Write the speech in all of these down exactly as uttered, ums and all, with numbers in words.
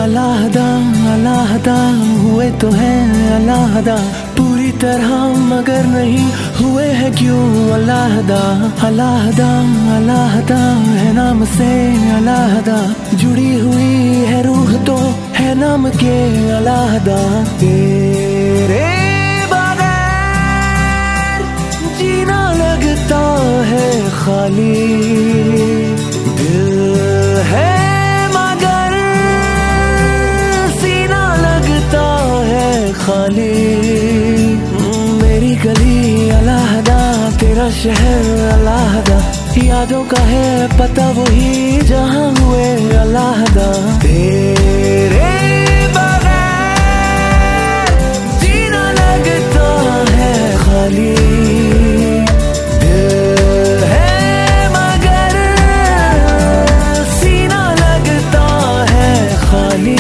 अलहदा अलहदा हुए तो हैं अलहदा पूरी तरह मगर नहीं हुए हैं क्यों अलहदा। अलहदा अलहदा है नाम से अलहदा जुड़ी हुई है रूह तो है नाम के अलहदा। तेरे बगैर जीना लगता है खाली दिल है मगर सीना लगता है खाली। मेरी गली अलहदा तेरा शहर अलहदा यादों का है पता वही जहाँ हुए अलहदा। तेरे बगैर जीना लगता है खाली दिल है मगर सीना लगता है खाली।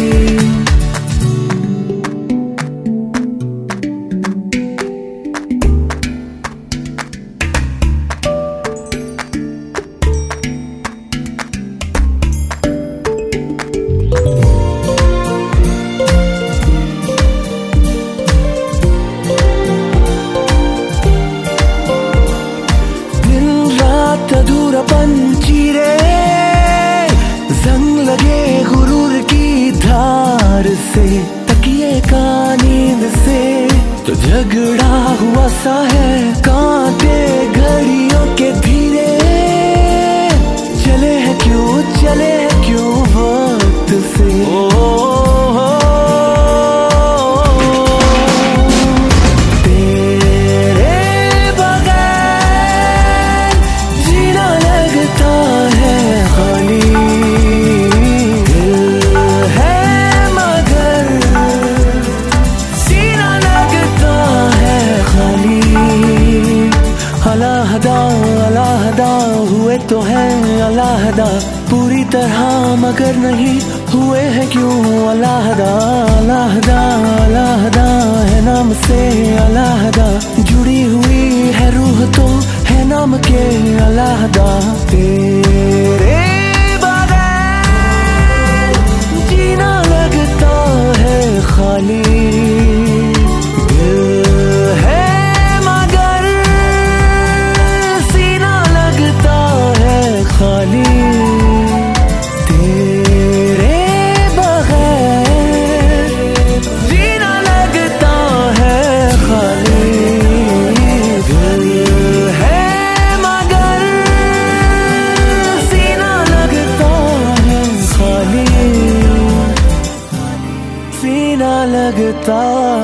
अधूरापन चीरे जंग लगे गुरूर की धार से तकिए का नींद से तो झगड़ा हुआ सा है कांटे घड़ियों के धीरे चले हैं क्यों चले हैं क्यों वक्त से। ओ, ओ, अलहदा अलहदा हुए तो हैं अलहदा पूरी तरह मगर नहीं हुए हैं क्यों अलहदा। अलहदा अलहदा है नाम से अलहदा जुड़ी हुई है रूह तो है नाम के अलहदा। तेरे बगैर जीना लगता है खाली खाली। तेरे बगैर जीना लगता है खाली दिल है मगर सीना लगता है खाली सीना लगता